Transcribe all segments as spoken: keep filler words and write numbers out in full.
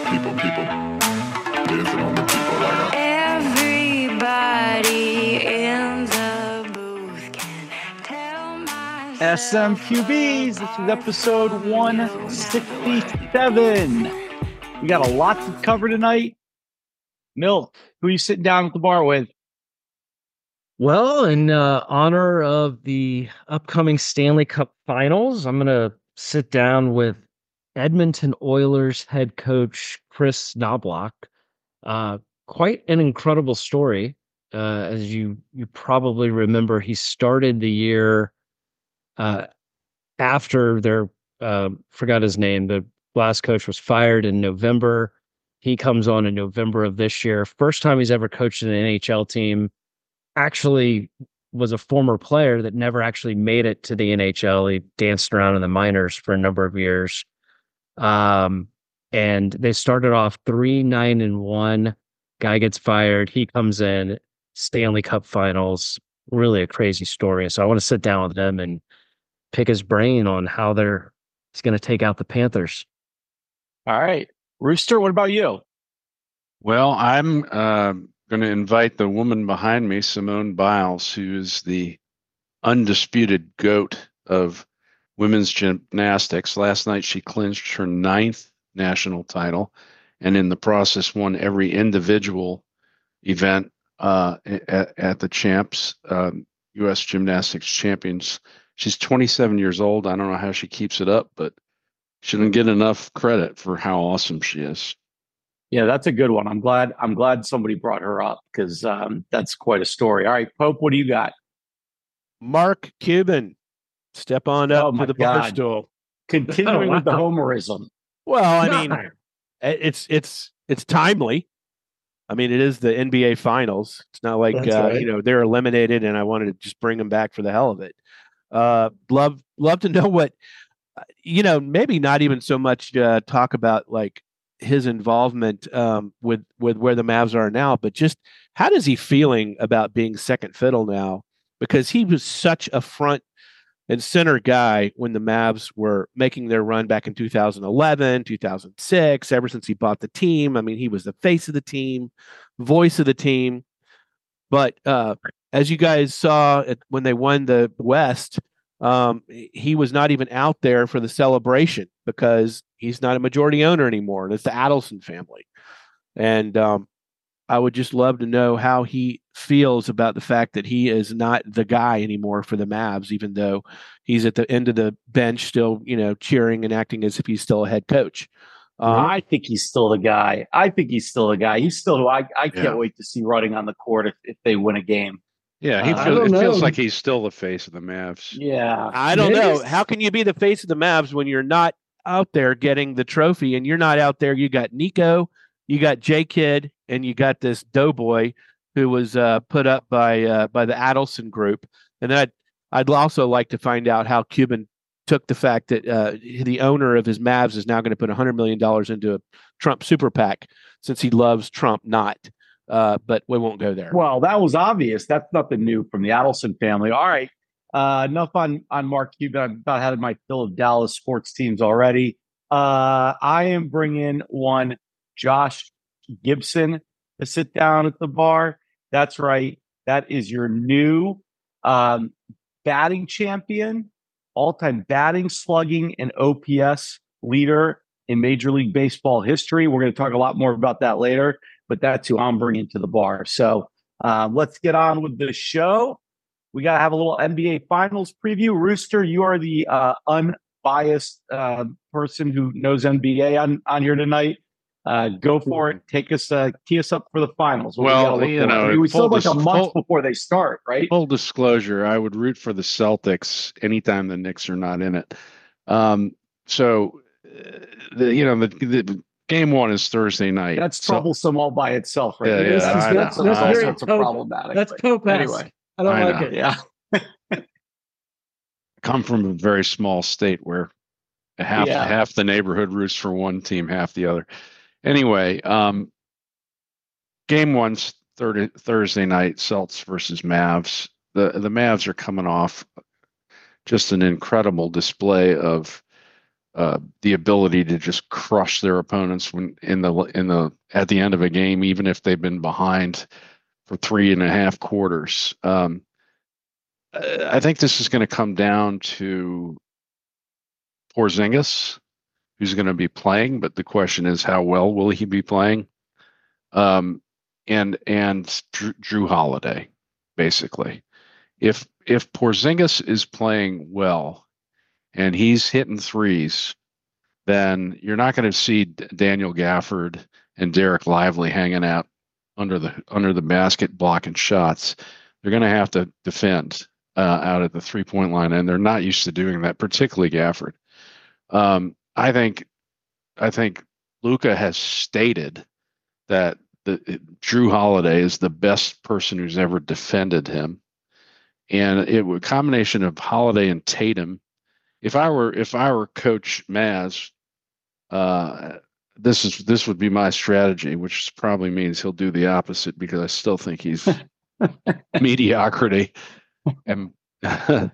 people, people. Dancing on the people like a... Everybody in the booth can tell my S M Q Bs, this is episode one sixty-seven. We got a lot to cover tonight. Milt, who are you sitting down at the bar with? Well, in uh, honor of the upcoming Stanley Cup Finals, I'm going to sit down with Edmonton Oilers head coach Chris Knoblauch. Uh, quite an incredible story. Uh, as you you probably remember, he started the year uh, after their uh, forgot his name. The last coach was fired in November. He comes on in November of this year. First time he's ever coached an N H L team. Actually was a former player that never actually made it to the N H L. He danced around in the minors for a number of years. Um, and they started off three, nine, and one. Guy gets fired. He comes in, Stanley Cup Finals. Really a crazy story. So I want to sit down with him and pick his brain on how they're he's going to take out the Panthers. All right. Rooster, what about you? Well, I'm uh, going to invite the woman behind me, Simone Biles, who is the undisputed GOAT of women's gymnastics. Last night, she clinched her ninth national title, and in the process, won every individual event uh, at, at the champs, um, U S Gymnastics Champions. She's twenty-seven years old. I don't know how she keeps it up, but she doesn't get enough credit for how awesome she is. Yeah, that's a good one. I'm glad. I'm glad somebody brought her up because um, that's quite a story. All right, Pope, what do you got? Mark Cuban, step on up Oh, to my the bar God. stool. Continuing Oh, wow. with the homerism. Well, I mean, it's it's it's timely. I mean, it is the N B A Finals. It's not like That's uh, right. you know they're eliminated, and I wanted to just bring them back for the hell of it. Uh, love love to know what you know. Maybe not even so much uh, talk about like his involvement um, with with where the Mavs are now, but just how does he feeling about being second fiddle now? Because he was such a front and center guy when the Mavs were making their run back in two thousand eleven, two thousand six, ever since he bought the team. I mean, he was the face of the team, voice of the team. But uh, as you guys saw at, when they won the West, um, he was not even out there for the celebration because he's not a majority owner anymore. And it's the Adelson family. And um, I would just love to know how he feels about the fact that he is not the guy anymore for the Mavs, even though he's at the end of the bench still, you know, cheering and acting as if he's still a head coach. Um, I think he's still the guy. I think he's still the guy. He's still who I, I can't Yeah. wait to see running on the court if, if they win a game. Yeah, he Uh, I feels, don't it feels know. like he's still the face of the Mavs. Yeah. I don't Maybe know. it's- How can you be the face of the Mavs when you're not out there getting the trophy and you're not out there? You got Nico, you got J Kidd, and you got this doughboy who was uh, put up by uh, by the Adelson group. And then I'd, I'd also like to find out how Cuban took the fact that uh, the owner of his Mavs is now going to put one hundred million dollars into a Trump super PAC since he loves Trump not. Uh, but we won't go there. Well, that was obvious. That's nothing new from the Adelson family. All right. Uh, enough on, on Mark Cuban. I've about had my fill of Dallas sports teams already. Uh, I am bringing one Josh Gibson to sit down at the bar. That's right. That is your new um, batting champion, all-time batting, slugging, and O P S leader in Major League Baseball history. We're going to talk a lot more about that later, but that's who I'm bringing to the bar. So uh, let's get on with the show. We got to have a little N B A Finals preview. Rooster, you are the uh, unbiased uh, person who knows N B A on, on here tonight. Uh, go for it. Take us, uh, tee us up for the finals. What do we Well, gotta look you for? know, I mean, we still full have like a dis- month full- before they start, right? Full disclosure, I would root for the Celtics anytime the Knicks are not in it. Um, so, uh, the, you know, the, the game one is Thursday night. That's So- troublesome all by itself, right? Yeah, there. yeah, that's, I that's, know. that's I all know. sorts of Pope- problematic. That's but Pope-esque. anyway. I don't I like know. it. Yeah. come from a very small state where half Yeah. half the neighborhood roots for one team, half the other. Anyway, um, game one's third, Thursday night, Celtics versus Mavs. The the Mavs are coming off just an incredible display of uh, the ability to just crush their opponents when in the in the at the end of a game, even if they've been behind for three and a half quarters. Um, I think this is going to come down to Porzingis, who's going to be playing, but the question is, how well will he be playing? Um, and and Drew, Drew Holiday, basically. If if Porzingis is playing well and he's hitting threes, then you're not going to see Daniel Gafford and Derek Lively hanging out under the under the basket blocking shots. They're going to have to defend uh, out at the three point line, and they're not used to doing that, particularly Gafford. Um, I think I think Luka has stated that the Drew Holiday is the best person who's ever defended him, and it was a combination of Holiday and Tatum. If I were if I were Coach Maz, uh, this is this would be my strategy, which probably means he'll do the opposite because I still think he's mediocrity. And uh,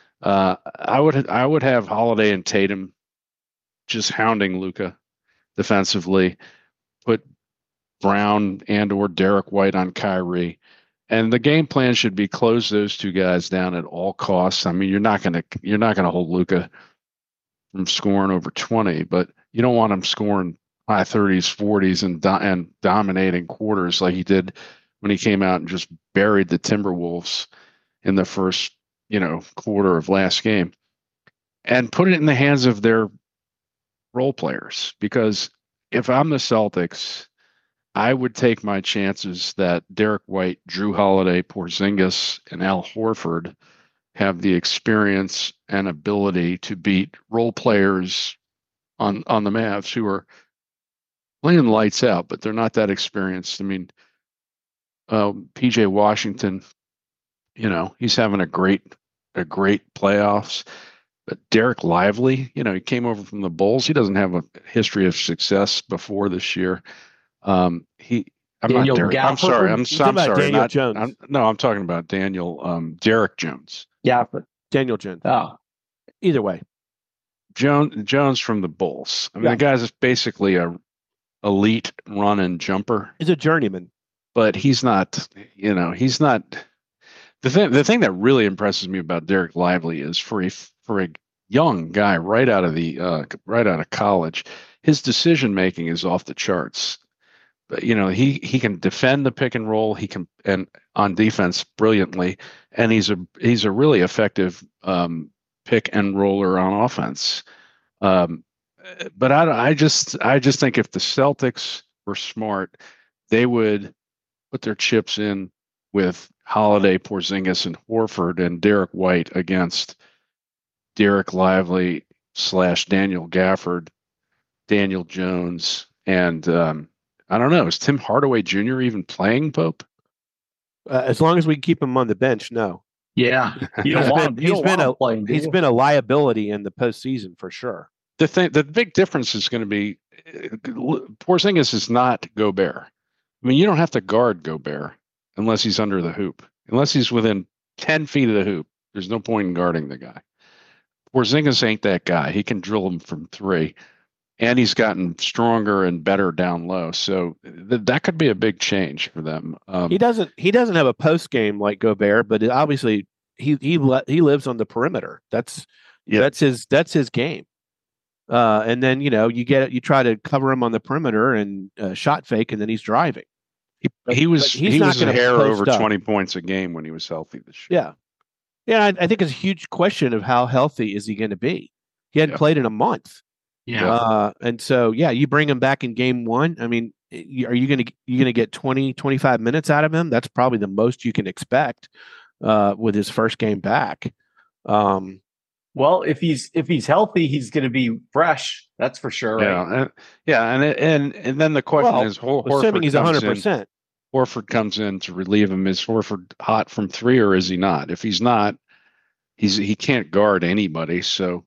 I would I would have Holiday and Tatum just hounding Luka defensively, put Brown and or Derek White on Kyrie, and the game plan should be close those two guys down at all costs. I mean, you're not gonna you're not gonna hold Luka from scoring over twenty, but you don't want him scoring high thirties, forties, and do, and dominating quarters like he did when he came out and just buried the Timberwolves in the first you know quarter of last game, and put it in the hands of their role players. Because if I'm the Celtics, I would take my chances that Derek White, Drew Holiday, Porzingis, and Al Horford have the experience and ability to beat role players on on the Mavs who are playing lights out, but they're not that experienced. I mean, um, P J Washington, you know, he's having a great a great playoffs. But Derek Lively, you know, he came over from the Bulls. He doesn't have a history of success before this year. Um, he, I'm Daniel not Derek. I'm Gafford? sorry. I'm, You're so, talking I'm about sorry. Daniel Not, Jones. I'm, no, I'm talking about Daniel, um, Derek Jones. Yeah. But, Daniel Jones. oh, Either way, Jones, Jones from the Bulls. I mean, Yeah. the guy's basically a elite run and jumper, he's a journeyman. but he's not, you know, he's not. The thing, the thing that really impresses me about Derek Lively is for a, for a young guy right out of the, uh, right out of college, his decision making is off the charts. But, you know, he, he can defend the pick and roll. He can, and on defense brilliantly. And he's a, he's a really effective, um, pick and roller on offense. Um, but I, I just, I just think if the Celtics were smart, they would put their chips in with Holiday, Porzingis, and Horford, and Derek White against Derek Lively slash Daniel Gafford, Daniel Jones, and um, I don't know. Is Tim Hardaway Junior even playing, Pope? Uh, as long as we keep him on the bench, no. yeah. You don't He's want been- him, you he's don't been want him a- playing. do He's you? been a liability in the postseason for sure. The thing, the big difference is going to be uh, Porzingis is not Gobert. I mean, you don't have to guard Gobert unless he's under the hoop. Unless he's within ten feet of the hoop, there's no point in guarding the guy. Porzingis ain't that guy. He can drill him from three, and he's gotten stronger and better down low. So th- that could be a big change for them. Um, He doesn't. He doesn't have a post game like Gobert, but it, obviously he he le- he lives on the perimeter. That's Yeah. that's his that's his game. Uh, and then you know you get you try to cover him on the perimeter and uh, shot fake, and then he's driving. he, but- he was but he's he not was a gonna hair post over up. twenty points a game when he was healthy this year. Yeah, yeah. I, I think it's a huge question of how healthy is he going to be. He hadn't Yeah. played in a month. Yeah. Uh, and so, yeah, you bring him back in game one. I mean, y- are you going to you going to get twenty, twenty-five minutes out of him? That's probably the most you can expect uh, with his first game back. Um, Well, if he's if he's healthy, he's going to be fresh. That's for sure. Right? Yeah, and, yeah, and it- and and then the question Well, is, Hor- assuming Horford he's comes one hundred in- percent. Horford comes in to relieve him. Is Horford hot from three or is he not? If he's not, he's he can't guard anybody. So,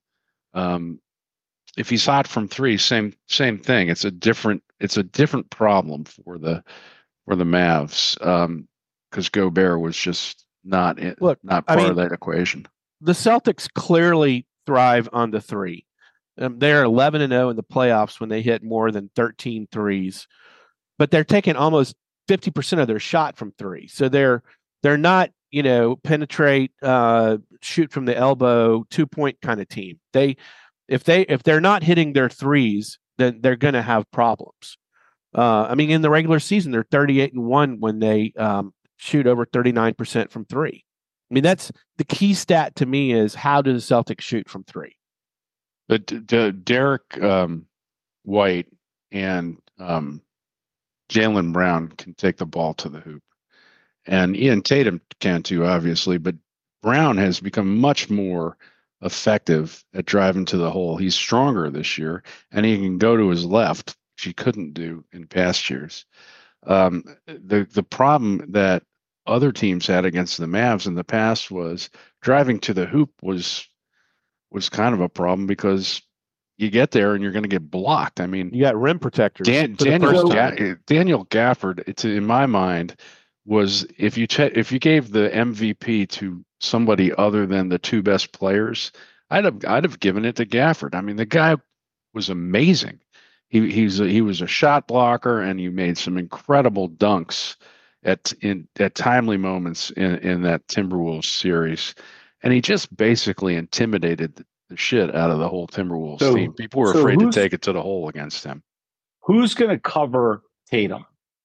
um, if he's hot from three, same same thing. It's a different it's a different problem for the for the Mavs um, because Gobert was just not in, Look, not I part mean, of that equation. The Celtics clearly thrive on the three. Um, they're eleven and oh in the playoffs when they hit more than thirteen threes, but they're taking almost fifty percent of their shot from three. So they're they're not, you know, penetrate, uh, shoot from the elbow, two point kind of team. They if they if they're not hitting their threes, then they're going to have problems. Uh, I mean, in the regular season, they're thirty-eight and one when they um, shoot over thirty-nine percent from three. I mean, that's the key stat to me is how do the Celtics shoot from three? But D- D- Derek um, White and um, Jaylen Brown can take the ball to the hoop. And Ian Tatum can too, obviously. But Brown has become much more effective at driving to the hole. He's stronger this year, and he can go to his left, which he couldn't do in past years. Um, the the problem that other teams had against the Mavs in the past was driving to the hoop was was kind of a problem because you get there and you're going to get blocked. I mean, You got rim protectors. Dan, for the Daniel first Ga- time. Daniel Gafford, it's in my mind, was if you che- if you gave the M V P to somebody other than the two best players, I'd have I'd have given it to Gafford. I mean, the guy was amazing. He he's a, he was a shot blocker, and he made some incredible dunks at in at timely moments in in that Timberwolves series, and he just basically intimidated the, the shit out of the whole Timberwolves So- team. People were so afraid to who's- take it to the hole against him. Who's going to cover Tatum?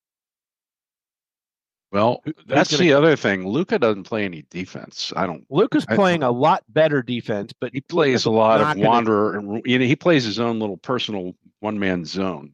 Well, Who- who's that's gonna- the other thing. Luka doesn't play any defense. I don't. Luka's I- playing a lot better defense, but He plays a lot not of gonna- wanderer, and you know, he plays his own little personal one man zone.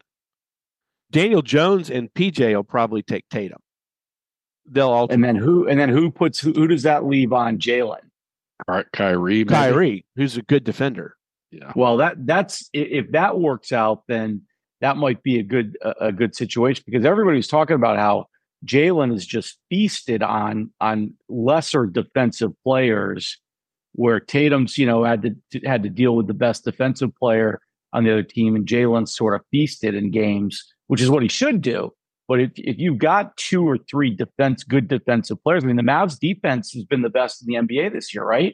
Daniel Jones and P J will probably take Tatum. They'll all And then who? And then who puts? Who, who does that leave on Jalen? Ky- Kyrie, maybe? Kyrie, who's a good defender. Yeah. Well, that that's i- if that works out, then that might be a good a, a good situation because everybody's talking about how Jalen is just feasted on on lesser defensive players, where Tatum's you know had to had to deal with the best defensive player on the other team, and Jalen's sort of feasted in games, which is what he should do. But if if you've got two or three defense good defensive players, I mean the Mavs defense has been the best in the N B A this year, right?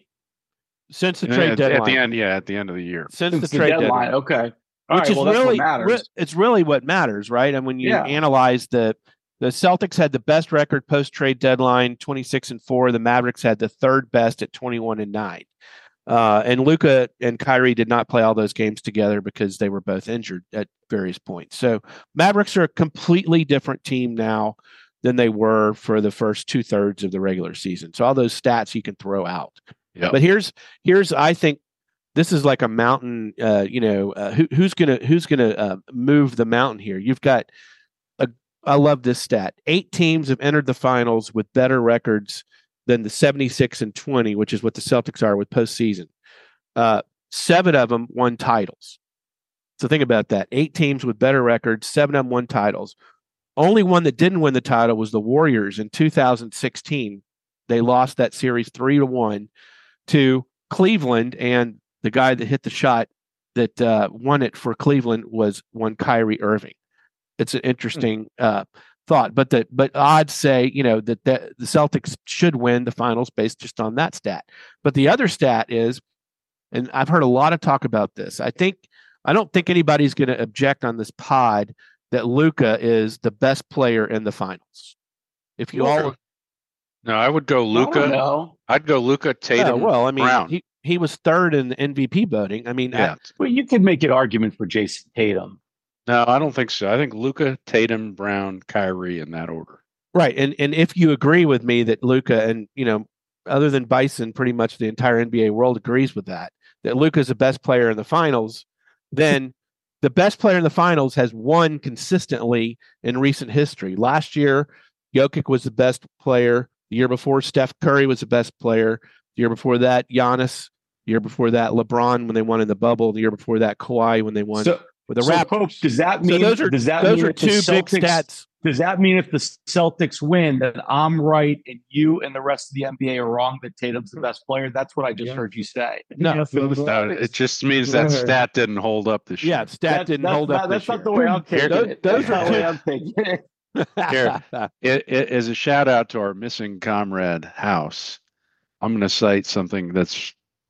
Since the Yeah, trade at, deadline. at the end, yeah, at the end of the year. Since, Since the trade deadline. okay. All Which right, is well, that's what really matters. re- it's really what matters, right? And when you Yeah. analyze the the Celtics had the best record post trade deadline, twenty-six and four. The Mavericks had the third best at twenty-one and nine. Uh, and Luka and Kyrie did not play all those games together because they were both injured at various points. So Mavericks are a completely different team now than they were for the first two thirds of the regular season. So all those stats you can throw out. Yep. But here's here's I think this is like a mountain. Uh, you know, uh, who, who's gonna who's gonna uh, move the mountain here? You've got a. I love this stat. Eight teams have entered the finals with better records than the seventy-six and twenty, which is what the Celtics are with postseason. Uh, seven of them won titles. So think about that. Eight teams with better records, seven of them won titles. Only one that didn't win the title was the Warriors in two thousand sixteen. They lost that series three to one to Cleveland, and the guy that hit the shot that uh, won it for Cleveland was one Kyrie Irving. It's an interesting uh, thought, but the but odds say you know that the, the Celtics should win the finals based just on that stat. But the other stat is, and I've heard a lot of talk about this. I think I don't think anybody's going to object on this pod that Luka is the best player in the finals. If you all No, I would go Luka. No, I'd go Luka, yeah, Tatum, well, I mean, Brown. he he was third in the M V P voting. I mean, I- yeah. but you could make an argument for Jason Tatum. No, I don't think so. I think Luka, Tatum, Brown, Kyrie in that order. right. And and if you agree with me that Luka and you know, other than Bison, pretty much the entire N B A world agrees with that, that Luka is the best player in the finals, then the best player in the finals has won consistently in recent history. Last year, Jokic was the best player. The year before, Steph Curry was the best player. The year before that, Giannis. The year before that, LeBron when they won in the bubble. The year before that, Kawhi when they won So, with the so Raptors. Pope, does that So mean those are does that those mean are if the two big Celtics- stats. Does that mean if the Celtics win that I'm right and you and the rest of the N B A are wrong that Tatum's the best player? That's what I just Yeah. heard you say. No, No, it just means that stat didn't hold up this yeah, year. stat That's- didn't that's hold not, up. That's this not year. the way I'm taking Those- it. those That's are not the way two- I'm taking it. Here. It, it, as a shout out to our missing comrade House, I'm going to cite something that's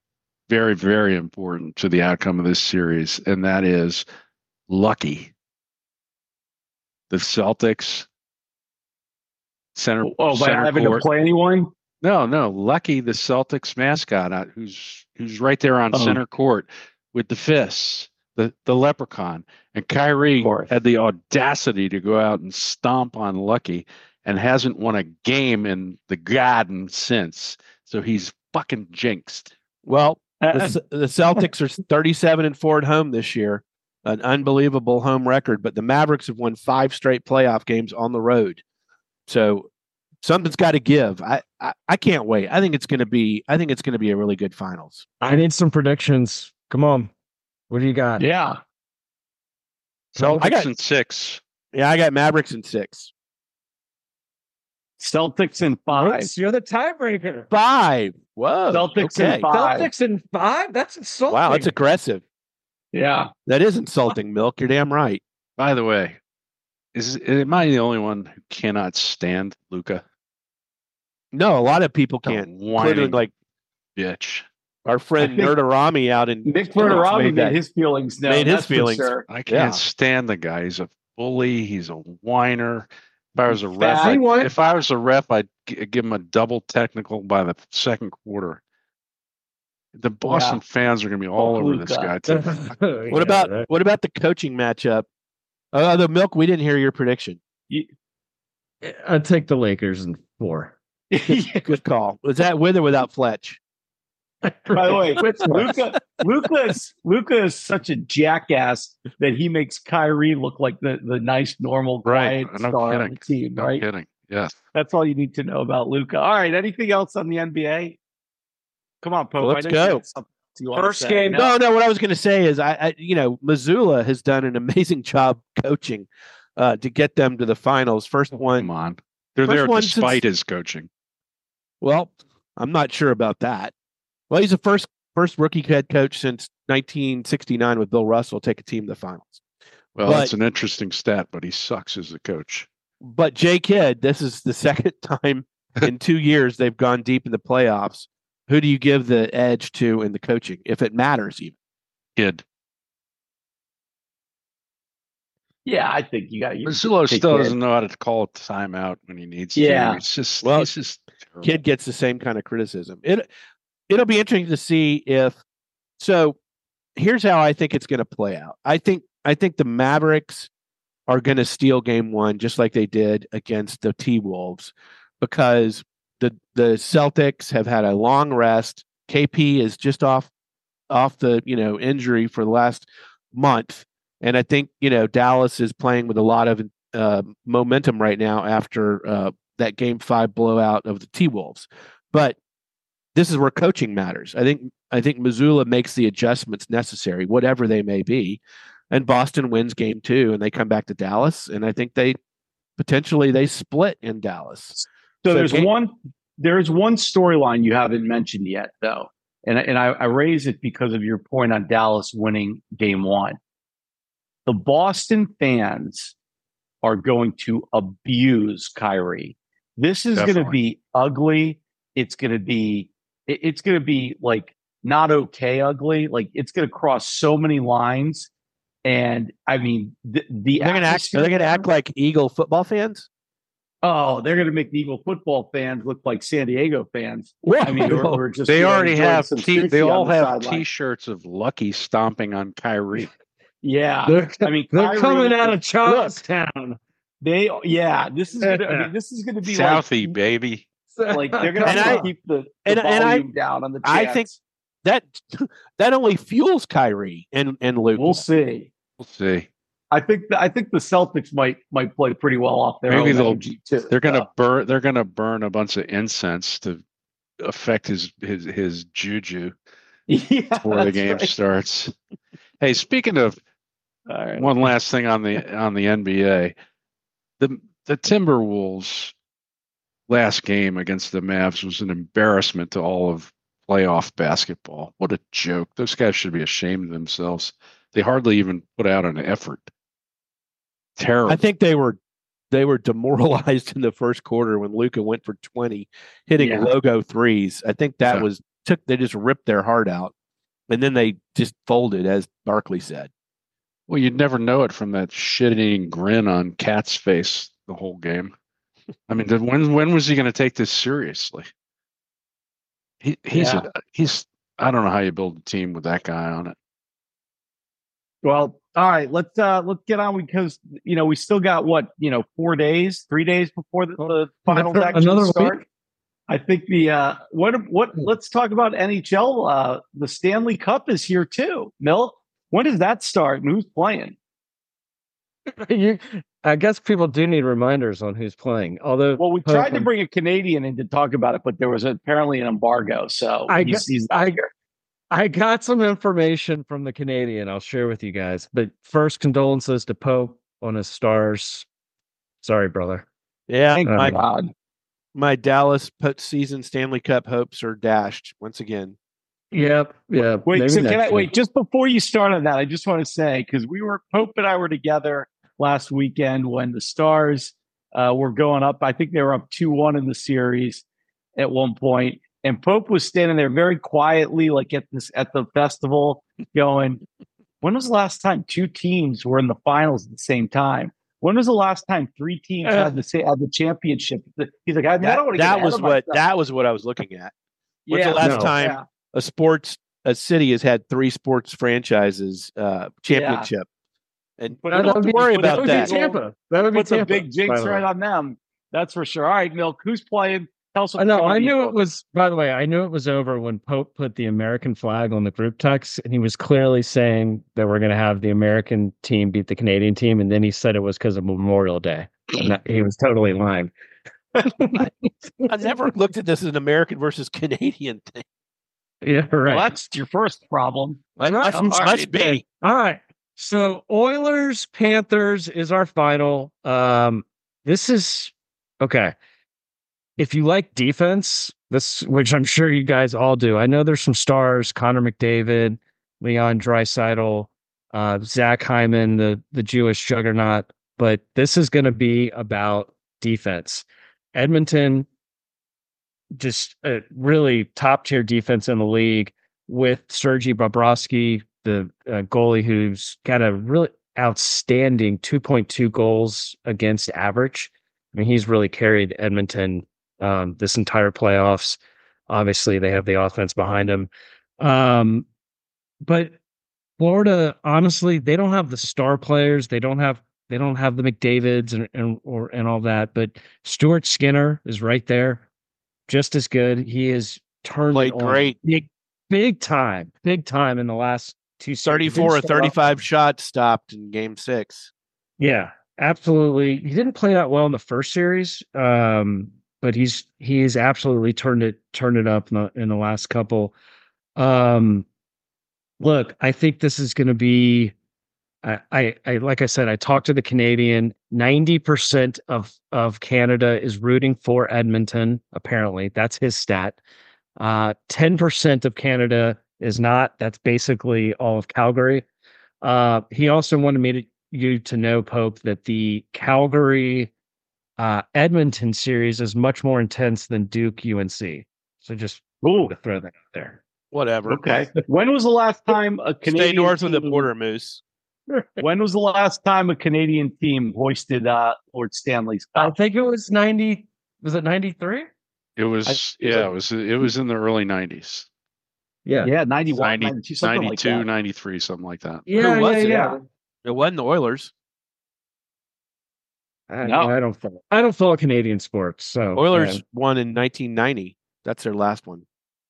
very, very important to the outcome of this series, and that is Lucky. The Celtics center. Oh, by center having court. to play anyone? No, no, Lucky, the Celtics mascot, uh, who's who's right there on Oh. center court with the fists, the the leprechaun, and Kyrie course. had the audacity to go out and stomp on Lucky, and hasn't won a game in the Garden since. So he's fucking jinxed. Well, the, Uh, C- the Celtics are thirty-seven and four at home this year, an unbelievable home record. But the Mavericks have won five straight playoff games on the road, so something's got to give. I, I I can't wait. I think it's going to be. I think it's going to be a really good finals. I need some predictions. Come on. What do you got? yeah. Celtics I got- in six. Yeah, I got Mavericks in six. Celtics in five. Brooks, you're the tiebreaker. Five. Whoa. Celtics okay. in five. Celtics in five? That's insulting. Wow, that's aggressive. Yeah. That is insulting, Milk. You're damn right. By the way, is am I the only one who cannot stand Luca? No, a lot of people The can't, including whining like bitch. our friend I think Nerdarami out in Nick Phoenix Verderami made, that. his feelings known. made his that's for feelings. sure. I can't Yeah. stand the guy. He's a bully. He's a whiner. If I was a ref, Fat. I'd, What? if I was a ref, I'd g- give him a double technical by the second quarter. The Boston Yeah. fans are going to be all Fuck over this Luka. guy too. What about what about the coaching matchup? Uh, the Milk, we didn't hear your prediction. I'd take the Lakers in four. Yeah. Good call. Was that with or without Fletch? By the way, Luca, Luca's Luca is such a jackass that he makes Kyrie look like the, the nice, normal, Right. quiet No star on kidding. the team. No right? kidding. Yes. That's all you need to know about Luca. All right. Anything else on the N B A? Come on, Pope. Let's I know you go. got something you wanna First say. game, No? No, no. What I was going to say is, I, I, you know, Missoula has done an amazing job coaching uh, to get them to the finals. First Come one. on. They're First there one despite since- his coaching. Well, I'm not sure about that. Well, he's the first first rookie head coach since nineteen sixty-nine with Bill Russell take a team to the finals. Well, But- that's an interesting stat, but he sucks as a coach. But Jay Kidd, this is the second time in two years they've gone deep in the playoffs. Who do you give the edge to in the coaching, if it matters even? Kid. Yeah, I think you got you. Missoula take still Kidd. doesn't know how to call a timeout when he needs Yeah. to. It's just, Well, he's just terrible. Kidd gets the same kind of criticism. It it'll be interesting to see if so here's how I think it's going to play out. I think I think the Mavericks are going to steal game one just like they did against the T-Wolves because the the Celtics have had a long rest. K P is just off off the, you know, injury for the last month. And I think, you know, Dallas is playing with a lot of uh, momentum right now after uh, that game five blowout of the T-Wolves. But this is where coaching matters. I think I think Missoula makes the adjustments necessary, whatever they may be. And Boston wins game two and they come back to Dallas. And I think they potentially they split in Dallas. So, So there's game- one there's one storyline you haven't mentioned yet, though, and and I, I raise it because of your point on Dallas winning game one. The Boston fans are going to abuse Kyrie. This is going to Definitely. be ugly. It's going to be it- it's going to be like not okay ugly. Like it's going to cross so many lines. And I mean, the, the They're gonna act atmosphere are they gonna there- act like Eagle football fans? Oh, they're going to make the Eagle football fans look like San Diego fans. I mean, we're, we're just They you know, already enjoying have some t- Trixie they on all the have sideline. T-shirts of Lucky stomping on Kyrie. Yeah, They're, I mean, they're Kyrie- coming out of Charlestown. They, yeah, this is gonna, I mean, this is going to be Southie, like, baby. like they're going to And have to I- keep the, the and- and I- volume down on the. I chants. think that that only fuels Kyrie and and Luke. we'll see. We'll see. I think the, I think the Celtics might might play pretty well off their Maybe own they'll- energy too. They're gonna so. burn. They're gonna burn a bunch of incense to affect his his his juju yeah, before the that's game right. starts. Hey, speaking of All right. one last thing on the on the N B A, the the Timberwolves last game against the Mavs was an embarrassment to all of playoff basketball. What a joke! Those guys should be ashamed of themselves. They hardly even put out an effort. Terrible. I think they were they were demoralized in the first quarter when Luka went for twenty, hitting Yeah. logo threes. I think that Yeah. was took they just ripped their heart out. and then they just folded, as Barkley said. Well, you'd never know it from that shit-eating grin on Cat's face the whole game. I mean, did, when when was he going to take this seriously? He he's Yeah. a, he's I don't know how you build a team with that guy on it. Well, all right, let's uh let's get on because you know we still got what you know four days, three days before the, the finals Another- actually another start. week? I think the uh what what let's talk about N H L. Uh, the Stanley Cup is here too. Mill, when does that start and who's playing? you, I guess people do need reminders on who's playing. Although, Well, we Pope tried to and- bring a Canadian in to talk about it, but there was apparently an embargo, so I he's, got- he's not I- here. I got some information from the Canadian. I'll share with you guys. But first, condolences to Pope on his Stars. Sorry, brother. Yeah, Thank my, God. my Dallas postseason Stanley Cup hopes are dashed once again. Yep. Yeah. Wait, maybe so can next I week. wait just before you start on that? I just want to say because we were Pope and I were together last weekend when the Stars uh, were going up. I think they were up two one in the series at one point, and Pope was standing there very quietly, like at this at the festival, going, "When was the last time two teams were in the finals at the same time? When was the last time three teams Uh, had the sa- had the championship?" He's like, "I, mean, I That, don't want to get that ahead was of what myself." that was what I was looking at. When's Yeah, the last no, time yeah. a sports a city has had three sports franchises uh, championship? And But we that don't have would to be- worry but about that would that. be Tampa. That would be Put the Tampa. big jinx by the way. right on them. That's for sure. All right, Milk, who's playing? Tell us. what I know. the I Canadian knew it folks- was. By the way, I knew it was over when Pope put the American flag on the group text, and he was clearly saying that we're going to have the American team beat the Canadian team, and then he said it was because of Memorial Day. And that, he was totally lying. I never looked at this as an American versus Canadian thing. Yeah, right. Well, that's your first problem. Must, must, All right. must be. All right. So Oilers Panthers is our final. Um, this is okay. If you like defense, this which I'm sure you guys all do. I know there's some stars: Connor McDavid, Leon Draisaitl, uh, Zach Hyman, the the Jewish juggernaut. But this is going to be about defense. Edmonton, just a really top tier defense in the league with Sergei Bobrovsky, the uh, goalie who's got a really outstanding two point two goals against average. I mean, he's really carried Edmonton um, this entire playoffs. Obviously, they have the offense behind him. Um, but Florida, honestly, they don't have the star players. They don't have they don't have the McDavids and and or and all that. But Stuart Skinner is right there, just as good. He has turned Played it on great. big, big time, big time in the last two series. thirty-four or Didn't start off- thirty-five shots stopped in game six. Yeah, absolutely. He didn't play that well in the first series, um, but he's he has absolutely turned it turned it up in the in the last couple. Um, look, I think this is going to be. I, I, I, like I said, I talked to the Canadian. ninety percent of of Canada is rooting for Edmonton. Apparently, that's his stat. Uh, ten percent of Canada is not. That's basically all of Calgary. Uh, he also wanted me to you to know, Pope, that the Calgary uh, Edmonton series is much more intense than Duke U N C. So just Ooh, to throw that out there. Whatever. okay. When was the last time a Canadian Stay north of the team- border, Moose. When was the last time a Canadian team hoisted uh, Lord Stanley's I Cup? think it was ninety. Was it ninety three? It was, I- yeah, it was, it was in the early nineties, Yeah. Yeah, ninety-one, ninety, ninety-two, something like ninety-two, that. ninety-three, something like that. Yeah, Who was yeah, it? yeah. It wasn't the Oilers. I, No. I don't follow. I don't follow Canadian sports. So Oilers uh, won in nineteen ninety. That's their last one.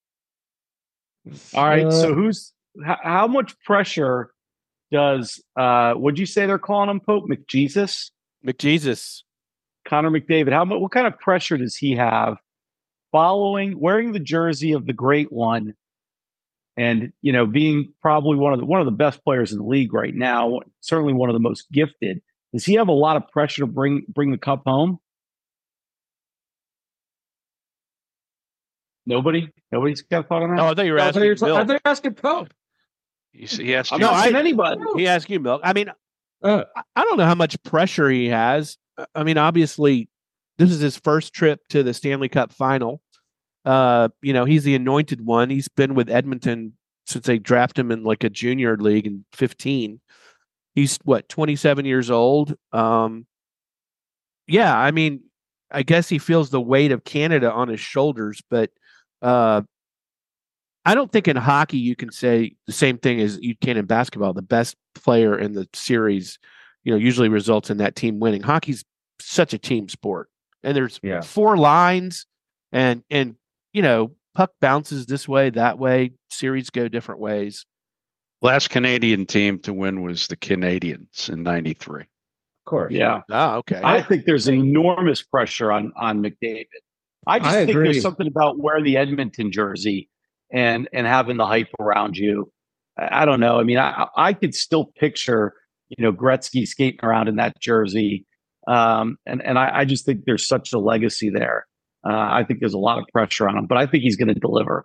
All right, uh, so who's how, how much pressure does uh would you say they're calling him Pope McJesus? McJesus. Connor McDavid, how much what kind of pressure does he have following wearing the jersey of the great one and you know being probably one of the one of the best players in the league right now, certainly one of the most gifted. Does he have a lot of pressure to bring bring the cup home? Nobody? Nobody's got a thought on that? Oh, I thought you were I thought asking you were, I Bill. thought you were asking Pope. He, s- he asked I'm you, not No, asking I- anybody. He asked you, Milk. I mean, Uh, I- I don't know how much pressure he has. I mean, obviously, this is his first trip to the Stanley Cup final. Uh, you know, he's the anointed one. He's been with Edmonton since they drafted him in like a junior league in fifteen. He's what, twenty-seven years old. Um, yeah, I mean, I guess he feels the weight of Canada on his shoulders, but uh, I don't think in hockey you can say the same thing as you can in basketball. The best player in the series, you know, usually results in that team winning. Hockey's such a team sport, and there's Yeah. four lines, and and you know, puck bounces this way, that way. Series go different ways. Last Canadian team to win was the Canadians in ninety-three. Of course. Yeah. Ah, okay. I think there's enormous pressure on on McDavid. I just I think agree. there's something about wearing the Edmonton jersey and and having the hype around you. I, I don't know. I mean, I I could still picture, you know, Gretzky skating around in that jersey, um, and and I, I just think there's such a legacy there. Uh, I think there's a lot of pressure on him, but I think he's going to deliver.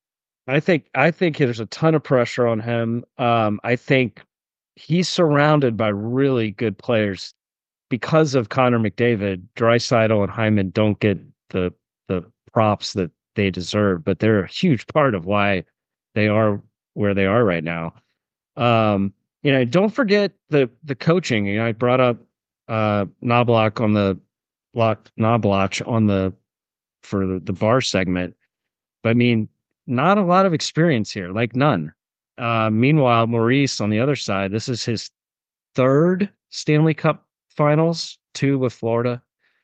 I think I think there's a ton of pressure on him. Um, I think he's surrounded by really good players because of Connor McDavid. Draisaitl and Hyman don't get the the props that they deserve, but they're a huge part of why they are where they are right now. Um, you know, don't forget the the coaching. You know, I brought up uh Knobloch on the block Knobloch on the for the, the bar segment. But I mean, not a lot of experience here, like none. Uh, meanwhile, Maurice on the other side, this is his third Stanley Cup Finals, two with Florida.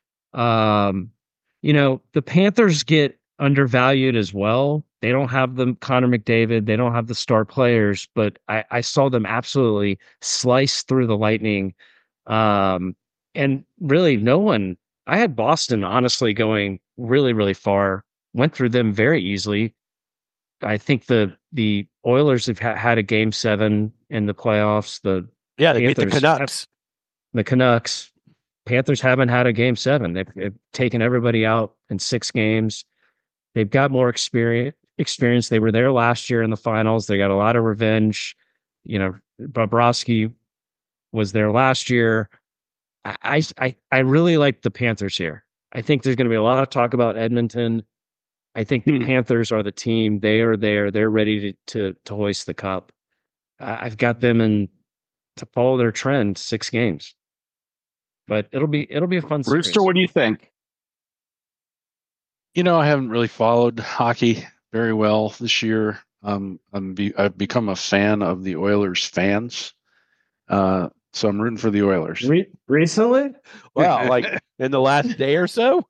Um, you know, the Panthers get undervalued as well. They don't have the Connor McDavid. They don't have the star players, but I, I saw them absolutely slice through the Lightning. Um, and really, no one. I had Boston honestly going really, really far. Went through them very easily. I think the the Oilers have ha- had a game seven in the playoffs. The yeah, they beat the Panthers- Canucks. the Canucks, Panthers haven't had a game seven. They've, they've taken everybody out in six games. They've got more experience. Experience. They were there last year in the finals. They got a lot of revenge. You know, Bobrovsky was there last year. I I I really like the Panthers here. I think there's going to be a lot of talk about Edmonton. I think the Hmm. Panthers are the team. They are there. They're ready to to, to hoist the cup. I- I've got them in to follow their trend, six games. But it'll be it'll be a fun series. Rooster, what do you think? You know, I haven't really followed hockey very well this year. Um, I'm be, I've become a fan of the Oilers fans, uh, so I'm rooting for the Oilers. Re- recently? Wow, like in the last day or so.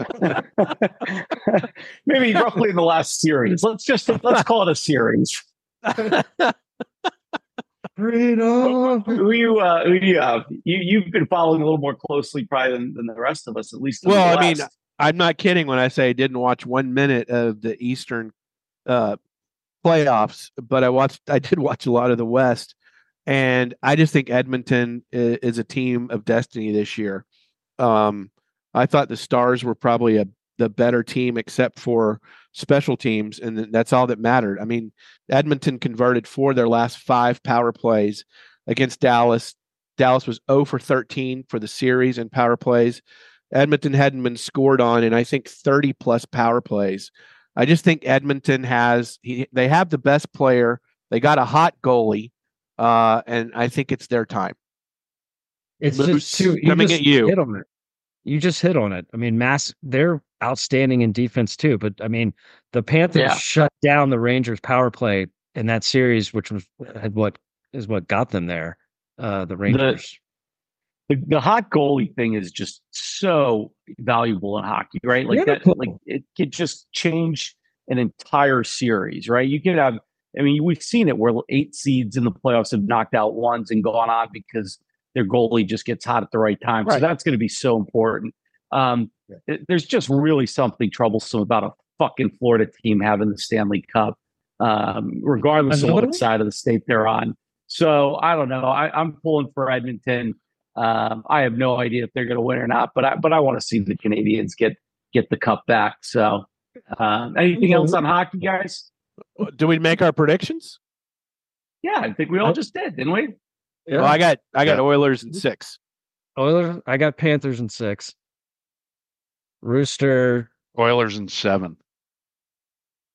Maybe roughly in the last series. Let's just let's call it a series. Freedom. Who you uh, who you have? You you've been following a little more closely probably than, than the rest of us, at least. in the Well, I mean, West. I'm not kidding when I say I didn't watch one minute of the Eastern uh, playoffs, but I watched. I did watch a lot of the West, and I just think Edmonton is, is a team of destiny this year. Um, I thought the Stars were probably a the better team, except for special teams, and that's all that mattered. I mean, Edmonton converted four of their last five power plays against Dallas. Dallas was zero for thirteen for the series in power plays. Edmonton hadn't been scored on in, I think, thirty plus power plays. I just think Edmonton has, he, they have the best player. They got a hot goalie, uh, and I think it's their time. It's Moose, just too, coming just at you. Hit on it. You just hit on it. I mean, mass. They're outstanding in defense too, but I mean, the Panthers Yeah. shut down the Rangers power play in that series, which was had what is what got them there. Uh, the Rangers. the, the hot goalie thing is just so valuable in hockey, right? Like that, Critical. like it could just change an entire series, right? You could have, I mean, we've seen it where eight seeds in the playoffs have knocked out ones and gone on because their goalie just gets hot at the right time. So Right. that's going to be so important. Um, it- there's just really something troublesome about a fucking Florida team having the Stanley Cup, um, regardless of Another what one? side of the state they're on. So I don't know. I, I'm pulling for Edmonton. Um, I have no idea if they're going to win or not, but I, but I want to see the Canadians get get the cup back. So, um, anything else on hockey, guys? Do we make our predictions? Yeah, I think we all just did, didn't we? Yeah. Well, I got I got Yeah. Oilers in six. Oilers. I got Panthers in six. Rooster. Oilers in seven.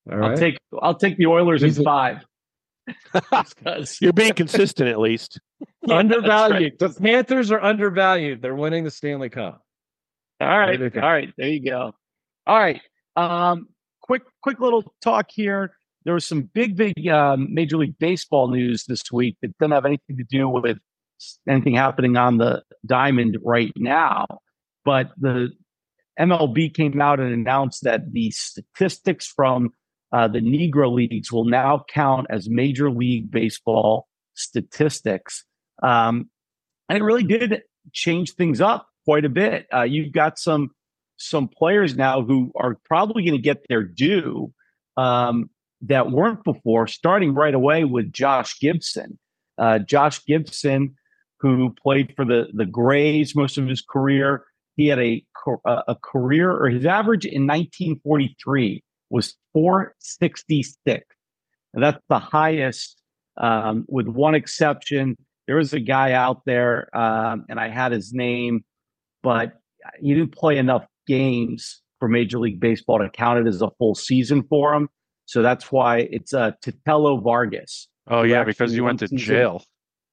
All I'll right. take I'll take the Oilers in Is it- five. Just 'cause- You're being consistent at least. Yeah, that's undervalued. right. The Panthers are undervalued. They're winning the Stanley Cup. All right, There you go. all right, there you go. All right, um, quick, quick little talk here. There was some big, big um, Major League Baseball news this week that doesn't have anything to do with anything happening on the diamond right now. But the M L B came out and announced that the statistics from uh, the Negro Leagues will now count as Major League Baseball statistics. Um, and it really did change things up quite a bit. Uh, you've got some some players now who are probably going to get their due um, that weren't before, starting right away with Josh Gibson. Uh, Josh Gibson, who played for the, the Grays most of his career, he had a, a career, or his average in nineteen forty-three was four sixty-six. And that's the highest, um, with one exception. There was a guy out there, um, and I had his name, but he didn't play enough games for Major League Baseball to count it as a full season for him. So that's why it's uh, Titello Vargas. Oh who yeah, because actually you went one to season- jail.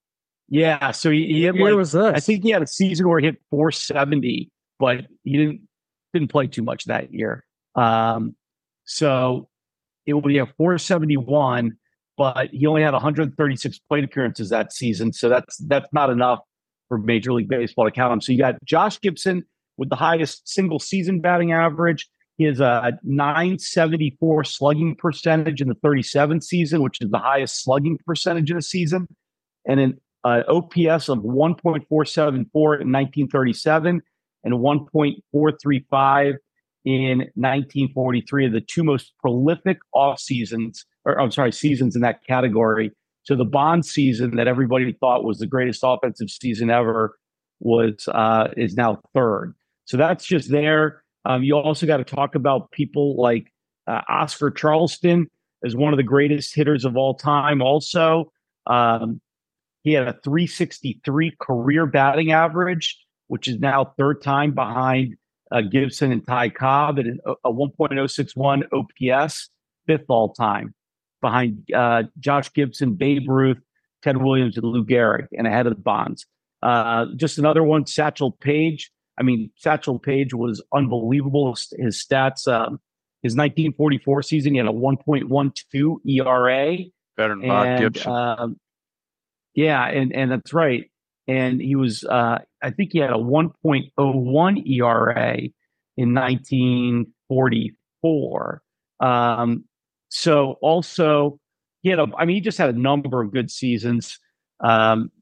Yeah, so he, he had What year like, was this? I think he had a season where he hit four seventy, but he didn't didn't play too much that year. Um, so it would be a four seventy-one, but he only had one hundred thirty-six plate appearances that season. So that's that's not enough for Major League Baseball to count him. So you got Josh Gibson with the highest single season batting average. He has a nine seventy-four slugging percentage in the thirty-seven season, which is the highest slugging percentage in a season, and an uh, O P S of one point four seven four in nineteen thirty-seven and one point four three five in nineteen forty-three, are the two most prolific off seasons, or I'm sorry, seasons in that category. So the Bond season that everybody thought was the greatest offensive season ever was uh, is now third. So that's just there. Um, you also got to talk about people like uh, Oscar Charleston as one of the greatest hitters of all time. Also, um, he had a three sixty-three career batting average, which is now third time behind uh, Gibson and Ty Cobb, and a, a one point oh six one O P S, fifth all time behind uh, Josh Gibson, Babe Ruth, Ted Williams, and Lou Gehrig, and ahead of the Bonds. Uh, just another one, Satchel Paige. I mean, Satchel Paige was unbelievable. His stats, um, his nineteen forty-four season, he had a one point one two E R A. Better than Bob And, Gibson. um, yeah, and, and that's right. And he was, uh, I think he had a one point oh one E R A in nineteen forty-four. Um, so also, he had a, I mean, he just had a number of good seasons. Um,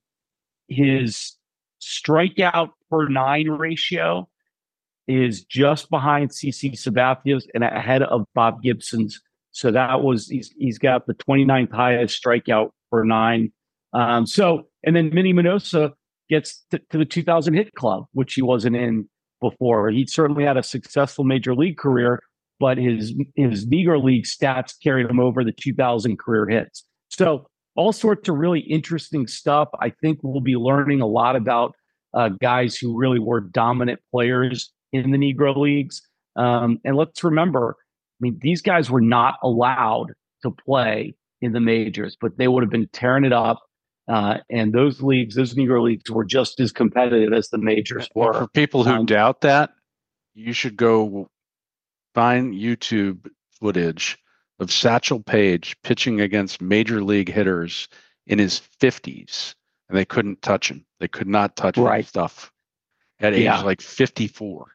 his strikeout per nine ratio is just behind C C Sabathia's and ahead of Bob Gibson's. So that was, he's, he's got the twenty-ninth highest strikeout per nine. Um, so, and then Minnie Minoso gets to, to the two thousand hit club, which he wasn't in before. He certainly had a successful major league career, but his, his Negro League stats carried him over the two thousand career hits. So all sorts of really interesting stuff. I think we'll be learning a lot about uh, guys who really were dominant players in the Negro Leagues. Um, and let's remember, I mean, these guys were not allowed to play in the majors, but they would have been tearing it up. Uh, and those leagues, those Negro Leagues, were just as competitive as the majors Well, were. for people who Um, doubt that, you should go find YouTube footage of Satchel Paige pitching against major league hitters in his fifties, and they couldn't touch him. They could not touch Right. his stuff at age Yeah. like fifty-four.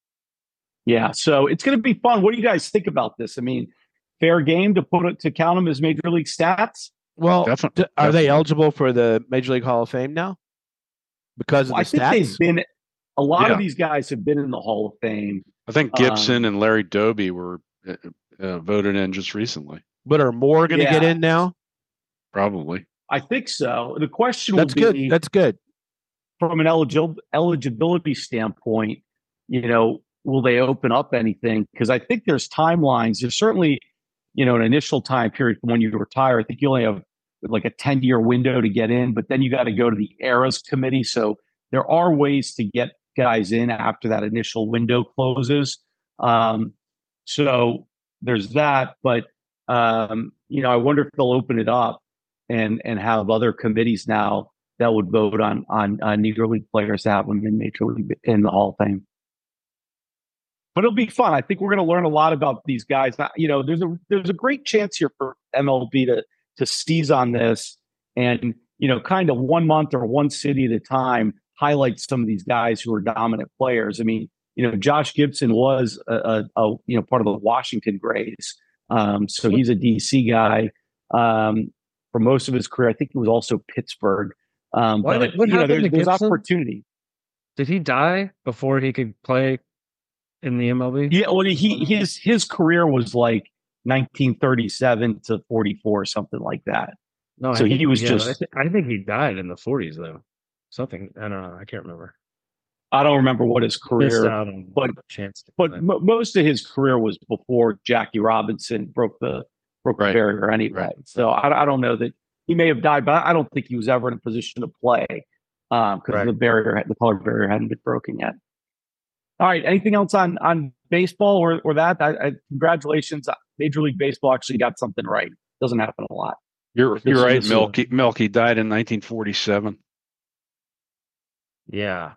Yeah, so it's going to be fun. What do you guys think about this? I mean, fair game to put it to count them as major league stats? Well, Definitely. d- are they Definitely. eligible for the Major League Hall of Fame now? Because of Well, I the think stats? they've been. A lot Yeah. of these guys have been in the Hall of Fame. I think Gibson Um, and Larry Doby were uh, uh, voted in just recently. But are more going to get Yeah. in now? Probably. I think so. The question That's will good. be, That's good. from an eligible eligibility standpoint, you know, will they open up anything? Because I think there's timelines. There's certainly, you know, an initial time period from when you retire. I think you only have like a ten year window to get in, but then you got to go to the Eras Committee. So there are ways to get guys in after that initial window closes. Um, so there's that. But Um, you know, I wonder if they'll open it up and and have other committees now that would vote on on uh, Negro League players to have them in Major League in the Hall of Fame. But it'll be fun. I think we're going to learn a lot about these guys. You know, there's a there's a great chance here for M L B to to seize on this and, you know, kind of one month or one city at a time highlight some of these guys who are dominant players. I mean, you know, Josh Gibson was a, a, a you know part of the Washington Grays, um, so he's a D C guy um, for most of his career. I think he was also Pittsburgh. Um, What- but what you know, happened there's, to there's Gibson? opportunity. Did he die before he could play in the M L B? Yeah, well, he his his career was like nineteen thirty-seven to forty-four, something like that. No, I So he think- was yeah, just- I, th- I think he died in the forties though. Something I don't know. I can't remember. I don't remember what his Missed career, out on but- a chance. To but play. mo most of his career was before Jackie Robinson broke the broke Right. the barrier anyway. Right. So I, I don't know that he may have died, but I don't think he was ever in a position to play because Right. the barrier, the color barrier, hadn't been broken yet. All right. Anything else on on baseball or or that? I, I, congratulations, Major League Baseball actually got something right. Doesn't happen a lot. You're This you're is- right, this is a- Milky. Milky died in nineteen forty-seven. Yeah,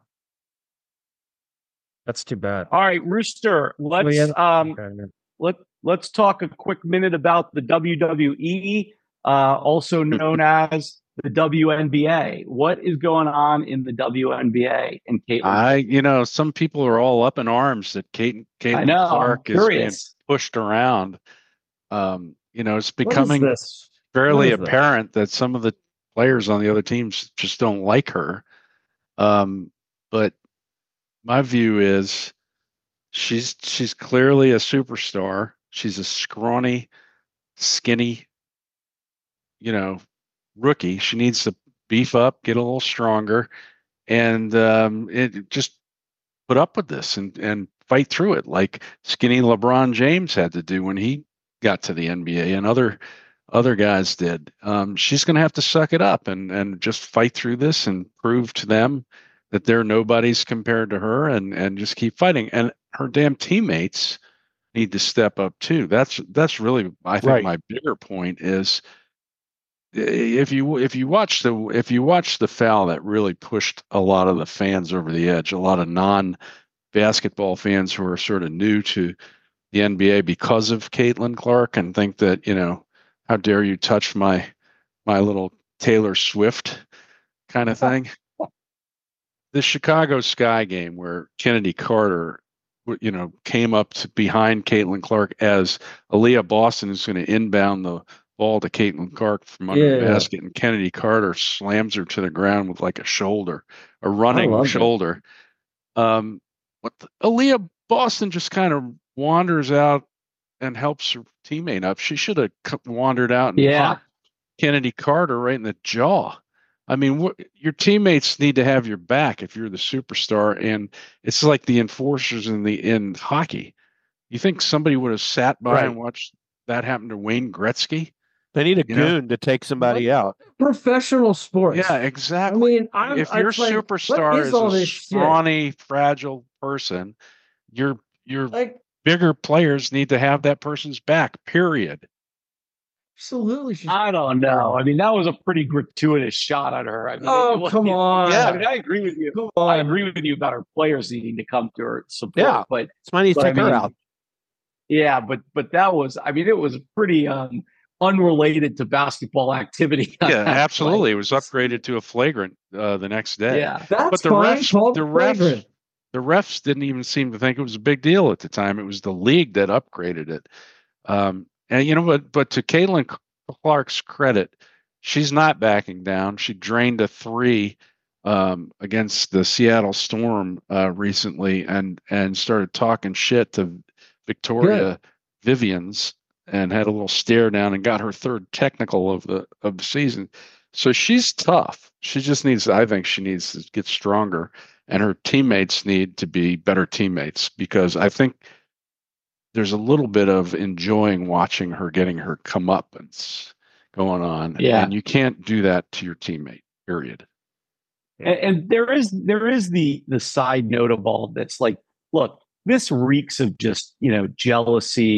that's too bad. All right, Rooster. Let's yeah. um Okay, yeah. let let's talk a quick minute about the W W E, uh, also known as the W N B A. What is going on in the W N B A? And Caitlin, I, you know, some people are all up in arms that Kate, I Caitlin know. I'm Clark is being curious. pushed around. Um, you know, it's What is becoming this? fairly What is this? apparent that some of the players on the other teams just don't like her. Um, but my view is she's she's clearly a superstar. She's a scrawny, skinny, you know, rookie. She needs to beef up, get a little stronger, and um, it just put up with this and and fight through it like skinny LeBron James had to do when he got to the N B A and other other guys did. Um, she's going to have to suck it up and and just fight through this and prove to them that they're nobodies compared to her and and just keep fighting. And her damn teammates need to step up too. That's that's really I think Right. my bigger point is if you if you watch the if you watch the foul that really pushed a lot of the fans over the edge, a lot of non basketball fans who are sort of new to the N B A because of Caitlin Clark and think that, you know, how dare you touch my my little Taylor Swift kind of thing. The Chicago Sky game where Kennedy Carter, w- you know, came up to behind Caitlin Clark as Aaliyah Boston is going to inbound the ball to Caitlin Clark from under Yeah, the yeah. basket, and Kennedy Carter slams her to the ground with like a shoulder, a running love that. shoulder. Um, what the, Aaliyah Boston just kind of wanders out and helps her teammate up. She should have c- wandered out and Yeah. popped Kennedy Carter right in the jaw. I mean, what, your teammates need to have your back if you're the superstar, and it's like the enforcers in the in hockey. You think somebody would have sat by Right. and watched that happen to Wayne Gretzky? They need a You know? goon to take somebody out. Professional sports. Yeah, I exactly. mean, I'm, if I- your it's like, superstar what is, is all a this shit? scrawny, fragile person, your your Like, bigger players need to have that person's back. Period. absolutely. she's- I don't know. I mean, that was a pretty gratuitous shot at her. I mean, Oh, it was- come on. Yeah, I mean, I agree with you. Come I on. agree with you about her players needing to come to her support. Yeah. But Somebody needs to But I take her mean, out. yeah, but but that was. I mean, it was pretty um, unrelated to basketball activity. on Yeah, that absolutely. play. It was upgraded to a flagrant uh, the next day. Yeah. That's but the fine. refs, Call it the refs, flagrant. the refs didn't even seem to think it was a big deal at the time. It was the league that upgraded it. Um, and you know, but but to Caitlin Clark's credit, she's not backing down. She drained a three um, against the Seattle Storm uh, recently, and and started talking shit to Victoria Vivians, and had a little stare down and got her third technical of the of the season. So she's tough. She just needs, I think she needs to get stronger, and her teammates need to be better teammates, because I think there's a little bit of enjoying watching her getting her comeuppance going on. Yeah. And you can't do that to your teammate, period. And, and there is there is the the side note of all of this. Like, look, this reeks of just, you know, jealousy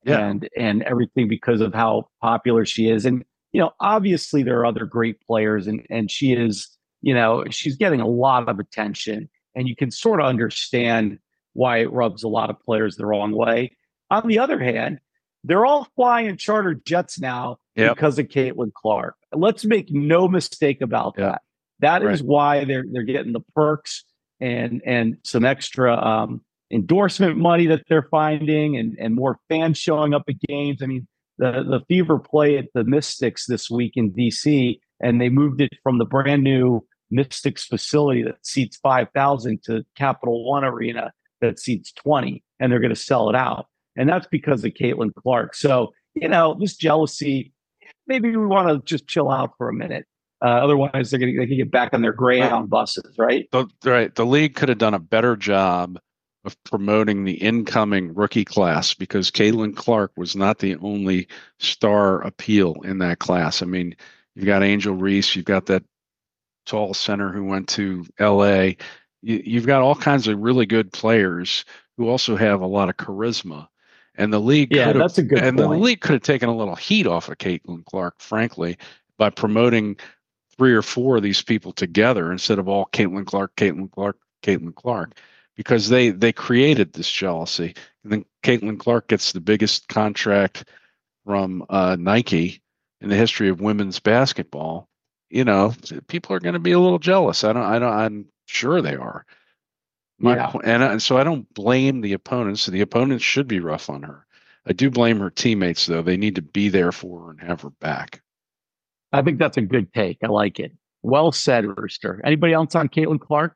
Yeah. and and everything because of how popular she is. And you know, obviously there are other great players, and and she is, you know, she's getting a lot of attention, and you can sort of understand why it rubs a lot of players the wrong way. On the other hand, they're all flying charter jets now Yep. because of Caitlin Clark. Let's make no mistake about Yep. that. That is Right. why they're they're getting the perks and and some extra um, endorsement money that they're finding, and and more fans showing up at games. I mean, the the Fever play at the Mystics this week in D C, and they moved it from the brand new Mystics facility that seats five thousand to Capital One Arena that seats twenty, and they're going to sell it out. And that's because of Caitlin Clark. So, you know, this jealousy, maybe we want to just chill out for a minute. Uh, otherwise, they're going to they can get back on their Greyhound buses, right? The, right. The league could have done a better job of promoting the incoming rookie class, because Caitlin Clark was not the only star appeal in that class. I mean, you've got Angel Reese, you've got that tall center who went to L A. You, you've got all kinds of really good players who also have a lot of charisma. And the league, Yeah, could have, that's a good and point. the league could have taken a little heat off of Caitlin Clark, frankly, by promoting three or four of these people together instead of all Caitlin Clark, Caitlin Clark, Caitlin Clark, because they they created this jealousy. And then Caitlin Clark gets the biggest contract from uh, Nike in the history of women's basketball. You know, people are going to be a little jealous. I don't. I don't. I'm sure they are. My, Yeah. and, and so I don't blame the opponents. The opponents should be rough on her. I do blame her teammates, though. They need to be there for her and have her back. I think that's a good take. I like it. Well said, Rooster. Anybody else on Caitlin Clark?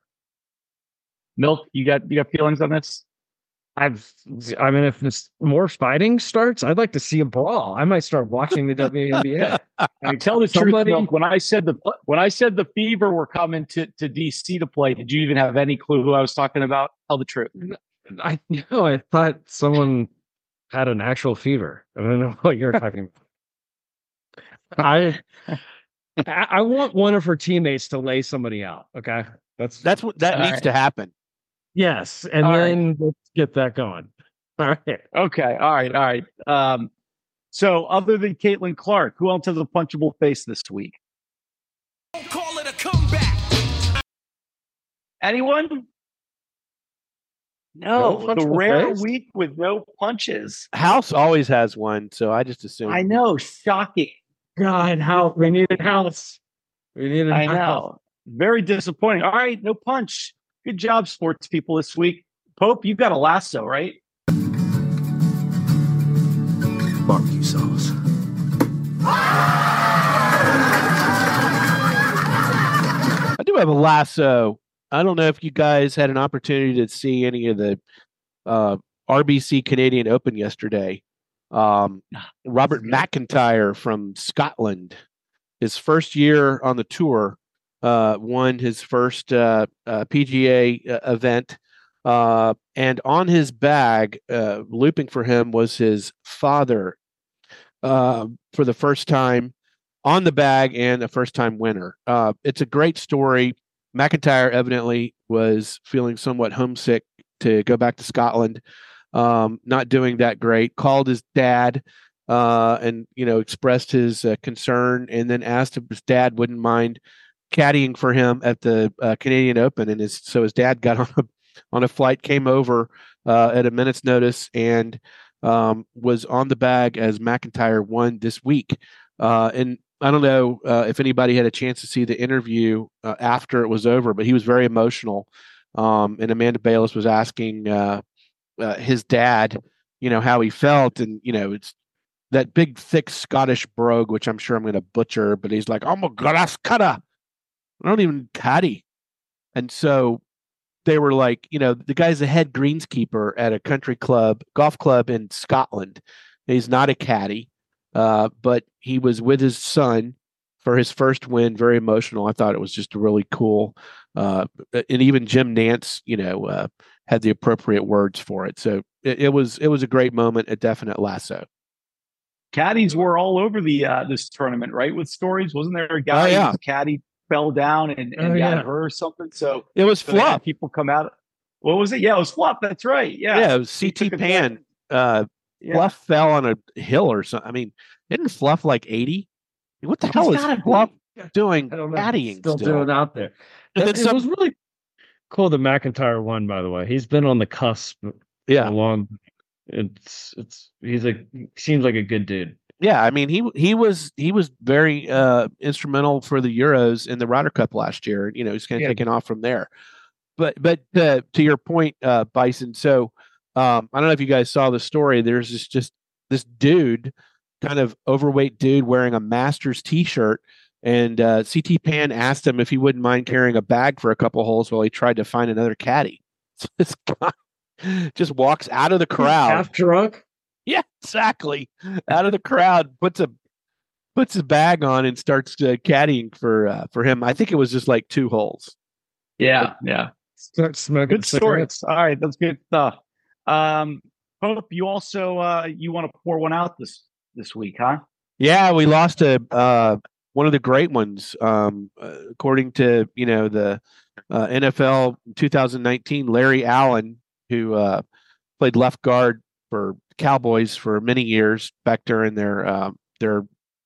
Milk, you got you got feelings on this? I've, I mean, if this more fighting starts, I'd like to see a brawl. I might start watching the W N B A. I mean, tell the Somebody- truth, Milk. When I said the when I said the Fever were coming to, to D C to play, did you even have any clue who I was talking about? Tell the truth. I know. I thought someone had an actual fever. I don't know what you're talking about. I, I I want one of her teammates to lay somebody out. Okay, that's That's what that All needs right. to happen. yes, and All right. then let's get that going. All right. Okay. All right. All right. Um, so other than Caitlin Clark, who else has a punchable face this week? Call it a comeback. Anyone? No No, the punchable rare face? week with no punches. House always has one, so I just assume. I know, shocking. God, how we need a house. We need a I house. know. Very disappointing. All right, no punch. Good job, sports people, this week. Pope, you got a lasso, right? Barbecue sauce. I do have a lasso. I don't know if you guys had an opportunity to see any of the uh, R B C Canadian Open yesterday. Um, Robert McIntyre from Scotland, his first year on the tour, uh, won his first uh, uh, P G A uh, event. Uh, and on his bag, uh, looping for him was his father uh, for the first time on the bag, and a first-time winner. Uh, it's a great story. McIntyre evidently was feeling somewhat homesick to go back to Scotland, um, not doing that great. Called his dad uh, and you know expressed his uh, concern, and then asked if his dad wouldn't mind caddying for him at the uh, Canadian Open. And his so his dad got on a on a flight, came over uh, at a minute's notice, and um, was on the bag as McIntyre won this week. Uh, and I don't know uh, if anybody had a chance to see the interview uh, after it was over, but he was very emotional. Um, and Amanda Bayless was asking uh, uh, his dad, you know, how he felt. And, you know, it's that big, thick Scottish brogue, which I'm sure I'm going to butcher, but he's like, oh my God, that's cutta. I don't even caddy. And so they were like, you know, the guy's a head greenskeeper at a country club, golf club in Scotland. He's not a caddy. Uh, but he was with his son for his first win. Very emotional. I thought it was just really cool. Uh, and even Jim Nance, you know, uh, had the appropriate words for it. So it, it was it was a great moment, a definite lasso. Caddies were all over the uh, this tournament, right? With stories, wasn't there a guy Oh, yeah. whose caddy fell down and, and Oh, got yeah. her or something? So, It was so they had Fluff. people come out. What was it? Yeah, it was Fluff. That's right. Yeah, Yeah, it was He C T took a Pan. Uh, Yeah. Fluff fell on a hill or something. I mean, isn't Fluff like eighty? What the He's hell is gotta be. Fluff doing I don't know. if he's caddying Still still? doing out there. And That- then it some- was really cool that McIntyre won. By the way, he's been on the cusp for Yeah. a long. It's it's he's a he seems like a good dude. Yeah, I mean he he was he was very uh, instrumental for the Euros in the Ryder Cup last year. You know, he's kind of Yeah. taken off from there. But but uh, to your point, uh, Bison. So um, I don't know if you guys saw the story. There's this just this dude, kind of overweight dude wearing a Masters T-shirt, and uh, C T Pan asked him if he wouldn't mind carrying a bag for a couple holes while he tried to find another caddy. So this guy just walks out of the crowd. Half drunk. Yeah, exactly. Out of the crowd, puts a puts his bag on and starts uh, caddying for uh, for him. I think it was just like two holes. Yeah, yeah. Start smoking Good stories. cigarettes. All right, that's good stuff. Um, Hope, you also uh, you want to pour one out this this week, huh? Yeah, we lost a uh, one of the great ones, um, uh, according to you know the uh, N F L twenty nineteen. Larry Allen, who uh, played left guard for Cowboys for many years back during their uh, their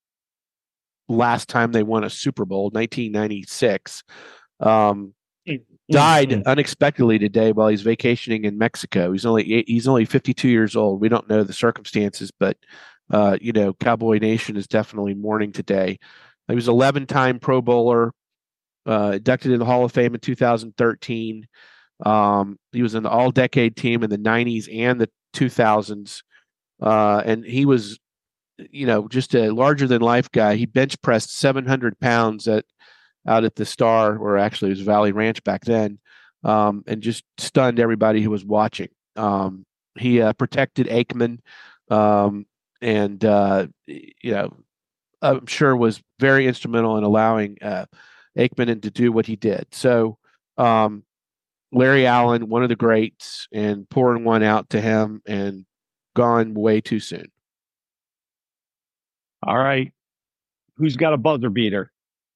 last time they won a Super Bowl, nineteen ninety-six. Um, died Mhm. unexpectedly today while he's vacationing in Mexico. He's only he's only fifty-two years old. We don't know the circumstances, but uh, you know, Cowboy Nation is definitely mourning today. He was eleven-time Pro Bowler, uh, inducted in the Hall of Fame in two thousand thirteen. Um, he was in the All-Decade team in the nineties and the two thousands, uh, and he was, you know, just a larger-than-life guy. He bench pressed seven hundred pounds at out at the Star, or actually it was Valley Ranch back then, um, and just stunned everybody who was watching. Um, he uh, protected Aikman, um, and uh, you know, I'm sure was very instrumental in allowing uh, Aikman to do what he did. So, um, Larry Allen, one of the greats, and pouring one out to him, and gone way too soon. All right. Who's got a buzzer beater?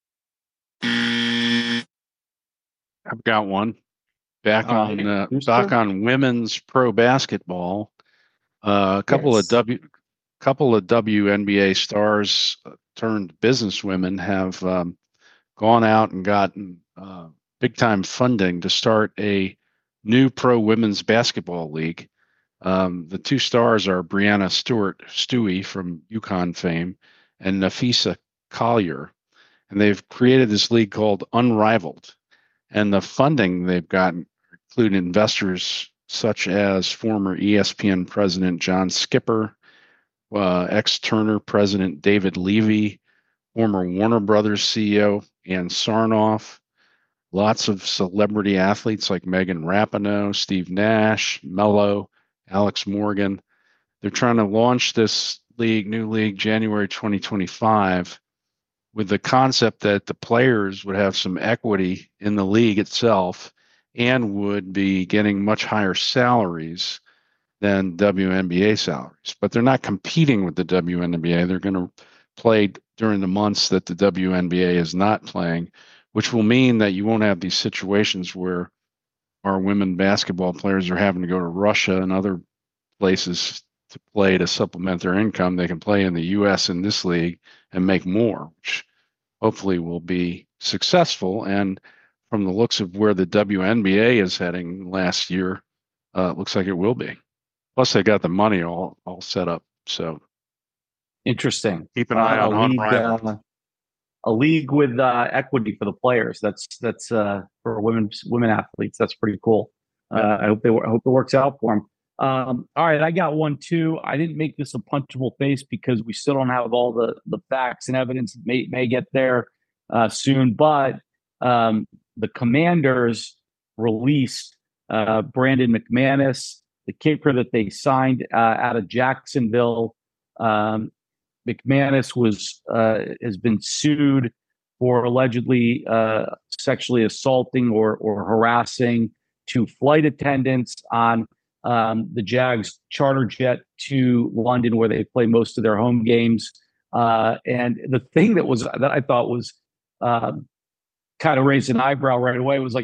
I've got one. Back All on right. uh, Who's back turn? on women's pro basketball. Uh, a couple Yes. of W couple of W N B A stars uh, turned businesswomen have um, gone out and gotten uh, big time funding to start a new pro women's basketball league. Um, the two stars are Brianna Stewart Stewie from UConn fame and Nafisa Collier, and they've created this league called Unrivaled. And the funding they've gotten include investors such as former E S P N president John Skipper, uh, ex-Turner president David Levy, former Warner Brothers C E O Ann Sarnoff, lots of celebrity athletes like Megan Rapinoe, Steve Nash, Mello, Alex Morgan. They're trying to launch this league, new league, January twenty twenty-five, with the concept that the players would have some equity in the league itself and would be getting much higher salaries than W N B A salaries. But they're not competing with the W N B A. They're going to play during the months that the W N B A is not playing, which will mean that you won't have these situations where our women basketball players are having to go to Russia and other places to play to supplement their income. They can play in the U S in this league and make more, which hopefully will be successful. And from the looks of where the W N B A is heading last year, uh, it looks like it will be. Plus, they got the money all all set up. So Interesting. keep an eye Uh, on a league, Unrivaled. uh, a league with uh, equity for the players. That's that's uh, for women women athletes. That's pretty cool. Uh, I hope they I hope it works out for them. Um, all right, I got one too. I didn't make this a punchable face because we still don't have all the the facts and evidence. It may may get there uh, soon, but um, the Commanders released uh, Brandon McManus, the kicker that they signed uh, out of Jacksonville. Um, McManus was uh, has been sued for allegedly uh, sexually assaulting or or harassing two flight attendants on um, the Jags charter jet to London, where they play most of their home games. Uh, and the thing that was that I thought was um, kind of raised an eyebrow right away was like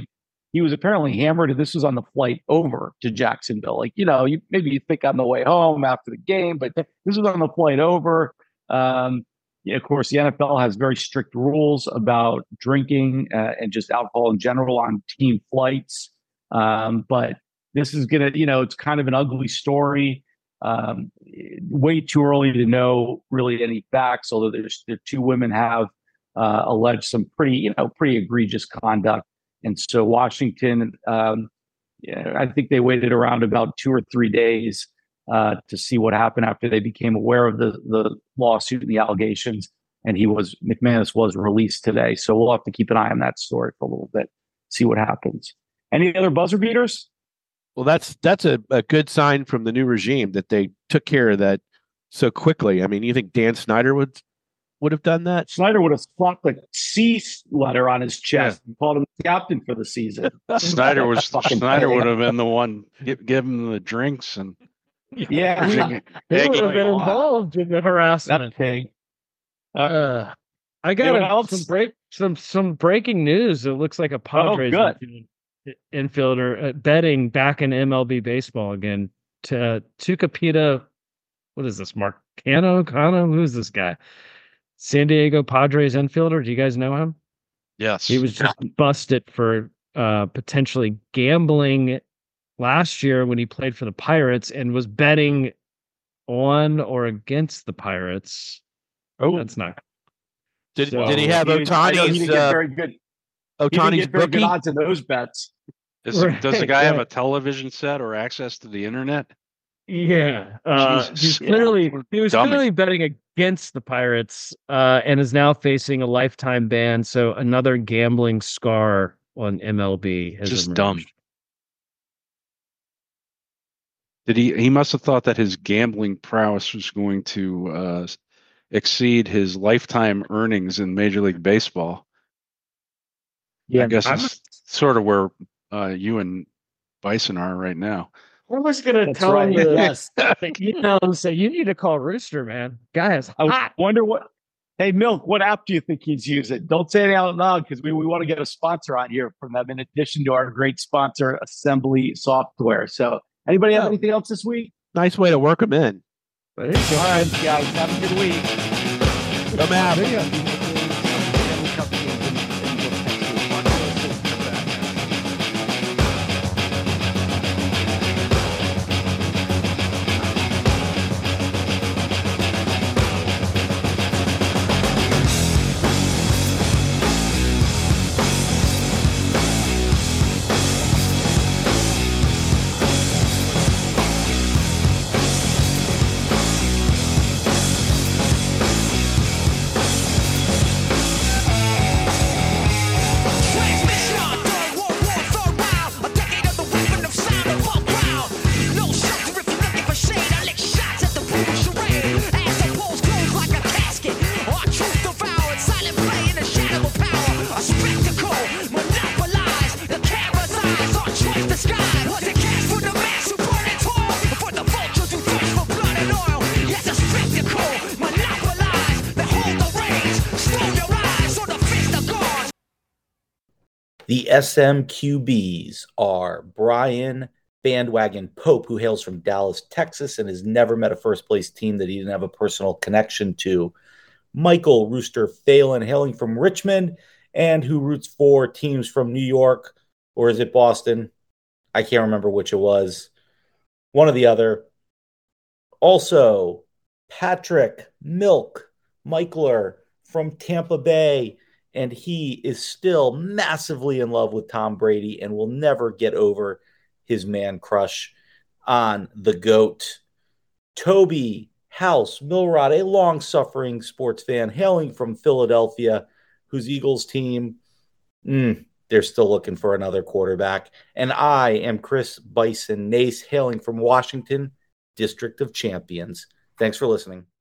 he was apparently hammered, and this was on the flight over to Jacksonville. Like, you know, you maybe you think on the way home after the game, but this was on the flight over. Um, yeah, of course, the N F L has very strict rules about drinking uh, and just alcohol in general on team flights. Um, but this is gonna, you know, it's kind of an ugly story. Um, way too early to know really any facts, although there's the two women have uh, alleged some pretty, you know, pretty egregious conduct. And so Washington, um, yeah, I think they waited around about two or three days uh, to see what happened after they became aware of the, the lawsuit and the allegations. And he was, McManus was released today. So we'll have to keep an eye on that story for a little bit, see what happens. Any other buzzer beaters? Well, that's that's a, a good sign from the new regime that they took care of that so quickly. I mean, you think Dan Snyder would would have done that? Snyder would have slapped a C letter on his chest yeah. and called him captain for the season. Snyder was Snyder would have been the one give, give him the drinks and yeah, he would have been involved in the harassment. Thing. Uh, I got some break some some breaking news. It looks like a Padres oh, infielder uh, betting back in M L B baseball again. To uh, Tucupita, what is this? Marcano, Cano? Who's this guy? San Diego Padres infielder. Do you guys know him? Yes. He was just busted for uh, potentially gambling last year when he played for the Pirates and was betting on or against the Pirates. Oh, that's not. Did so, did he have Ohtani's uh, very good? Ohtani's very bookie? good odds in those bets. Is, right, does the guy right. have a television set or access to the internet? Yeah, uh, he's clearly yeah. he was Dummy. clearly betting against the Pirates, uh, and is now facing a lifetime ban. So another gambling scar on M L B has just emerged. Dumb. Did he? He must have thought that his gambling prowess was going to uh, exceed his lifetime earnings in Major League Baseball. Yeah, I guess I'm, it's sort of where uh, you and Bison are right now. I was going to tell right. him to, yes. you know, say, you need to call Rooster, man. Guy is hot. I wonder what, hey, Milk, what app do you think he's using? Don't say it out loud because we, we want to get a sponsor on here from them in addition to our great sponsor, Assembly Software. So anybody have oh. anything else this week? Nice way to work them in. All right, guys, have a good week. Come out. The S M Q Bs are Brian Bandwagon Pope, who hails from Dallas, Texas, and has never met a first-place team that he didn't have a personal connection to. Michael Rooster Phelan, hailing from Richmond, and who roots for teams from New York, or is it Boston? I can't remember which it was. One or the other. Also, Patrick Milk Michler from Tampa Bay, and he is still massively in love with Tom Brady and will never get over his man crush on the GOAT. Toby House Milrod, a long-suffering sports fan hailing from Philadelphia, whose Eagles team, mm, they're still looking for another quarterback. And I am Chris Bison Nace, hailing from Washington, District of Champions. Thanks for listening.